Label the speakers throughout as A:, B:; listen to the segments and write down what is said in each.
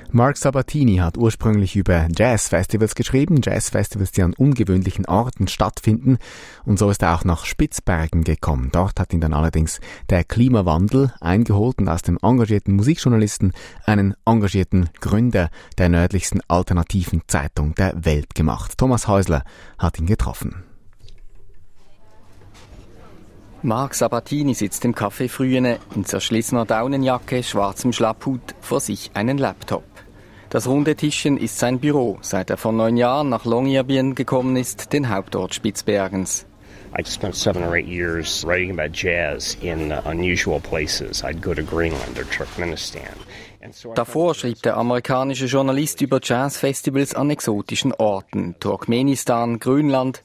A: Mark Sabatini hat ursprünglich über Jazzfestivals geschrieben, Jazzfestivals, die an ungewöhnlichen Orten stattfinden, und so ist er auch nach Spitzbergen gekommen. Dort hat ihn dann allerdings der Klimawandel eingeholt und aus dem engagierten Musikjournalisten einen engagierten Gründer der nördlichsten alternativen Zeitung der Welt gemacht. Thomas Häusler hat ihn getroffen.
B: Mark Sabatini sitzt im Café Frühene, in zerschlissener Daunenjacke, schwarzem Schlapphut, vor sich einen Laptop. Das runde Tischchen ist sein Büro, seit er vor 9 Jahren nach Longyearbyen gekommen ist, den Hauptort Spitzbergens.
C: I spent 7 or 8 years writing about jazz in unusual places. I'd go to Greenland or Turkmenistan.
B: Davor schrieb der amerikanische Journalist über Jazzfestivals an exotischen Orten. Turkmenistan, Grönland,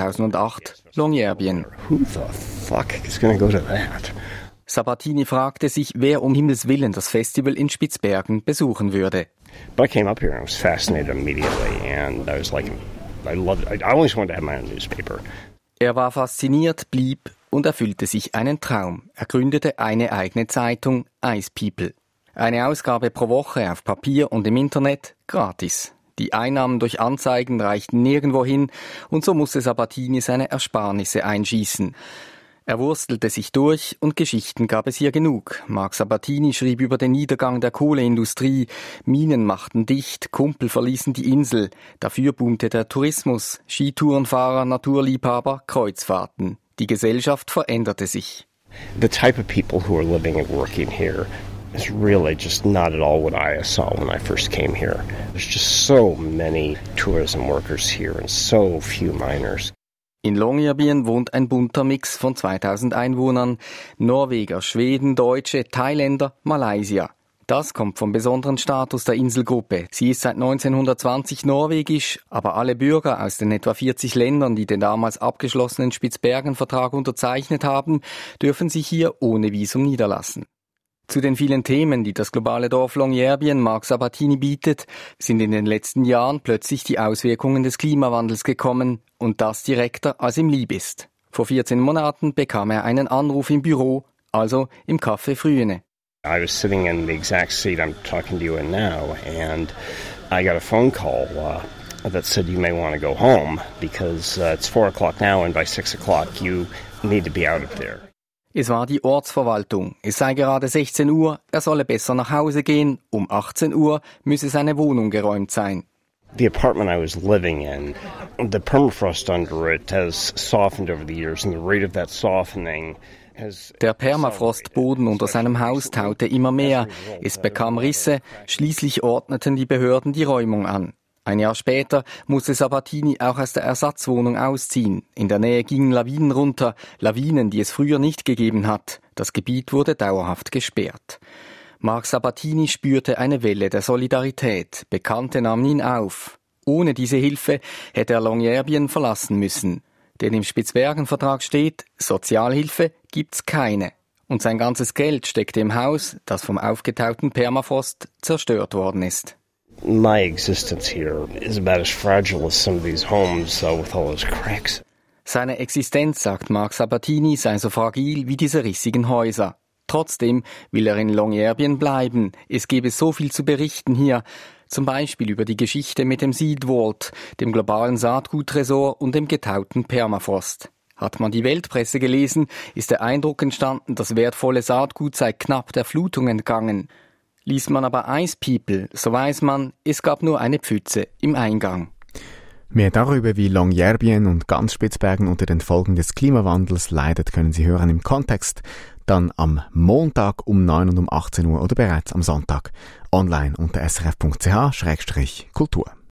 B: 2008, Longyearbyen.
C: Who the fuck is going to go to that?
B: Sabatini fragte sich, wer um Himmels Willen das Festival in Spitzbergen besuchen würde.
C: But I came up here and I was fascinated immediately, and I was like, I loved it. I always wanted to have my own newspaper.
B: Er war fasziniert, blieb und erfüllte sich einen Traum. Er gründete eine eigene Zeitung, Ice People. Eine Ausgabe pro Woche auf Papier und im Internet, gratis. Die Einnahmen durch Anzeigen reichten nirgendwo hin und so musste Sabatini seine Ersparnisse einschießen. Er wurstelte sich durch und Geschichten gab es hier genug. Mark Sabatini schrieb über den Niedergang der Kohleindustrie, Minen machten dicht, Kumpel verließen die Insel. Dafür boomte der Tourismus, Skitourenfahrer, Naturliebhaber, Kreuzfahrten. Die Gesellschaft veränderte sich.
C: The type of people who are living and working here is really just not at all what I saw when I first came here. There's just so many tourism workers here and so few miners.
B: In Longyearbyen wohnt ein bunter Mix von 2000 Einwohnern. Norweger, Schweden, Deutsche, Thailänder, Malaysia. Das kommt vom besonderen Status der Inselgruppe. Sie ist seit 1920 norwegisch, aber alle Bürger aus den etwa 40 Ländern, die den damals abgeschlossenen Spitzbergen-Vertrag unterzeichnet haben, dürfen sich hier ohne Visum niederlassen. Zu den vielen Themen, die das globale Dorf Longyearbyen Mark Sabatini bietet, sind in den letzten Jahren plötzlich die Auswirkungen des Klimawandels gekommen und das direkter, als ihm lieb ist. Vor 14 Monaten bekam er einen Anruf im Büro, also im Café Frühene.
C: I was sitting in the exact seat I'm talking to you in now, and I got a phone call that said you may want to go home because it's 4 o'clock now and by 6 o'clock you need to be out of there.
B: Es war die Ortsverwaltung. Es sei gerade 16 Uhr, er solle besser nach Hause gehen. Um 18 Uhr müsse seine Wohnung geräumt sein.
C: The apartment I was living in, the permafrost under it has softened over the years, and the rate of that softening has...
B: Der Permafrostboden unter seinem Haus taute immer mehr. Es bekam Risse, schließlich ordneten die Behörden die Räumung an. Ein Jahr später musste Sabatini auch aus der Ersatzwohnung ausziehen. In der Nähe gingen Lawinen runter, Lawinen, die es früher nicht gegeben hat. Das Gebiet wurde dauerhaft gesperrt. Mark Sabatini spürte eine Welle der Solidarität. Bekannte nahmen ihn auf. Ohne diese Hilfe hätte er Longyearbyen verlassen müssen. Denn im Spitzbergen-Vertrag steht, Sozialhilfe gibt's keine. Und sein ganzes Geld steckte im Haus, das vom aufgetauten Permafrost zerstört worden ist.
C: My existence here is about as fragile as some of these homes with all those cracks.
B: Seine Existenz, sagt Mark Sabatini, sei so fragil wie diese rissigen Häuser. Trotzdem will er in Longyearbyen bleiben. Es gebe so viel zu berichten hier. Zum Beispiel über die Geschichte mit dem Seed Vault, dem globalen Saatguttresor und dem getauten Permafrost. Hat man die Weltpresse gelesen, ist der Eindruck entstanden, das wertvolle Saatgut sei knapp der Flutung entgangen. Liest man aber Ice People, so weiß man, es gab nur eine Pfütze im Eingang.
A: Mehr darüber, wie Longyearbyen und ganz Spitzbergen unter den Folgen des Klimawandels leidet, können Sie hören im Kontext, dann am Montag um 9 und um 18 Uhr oder bereits am Sonntag online unter srf.ch/kultur.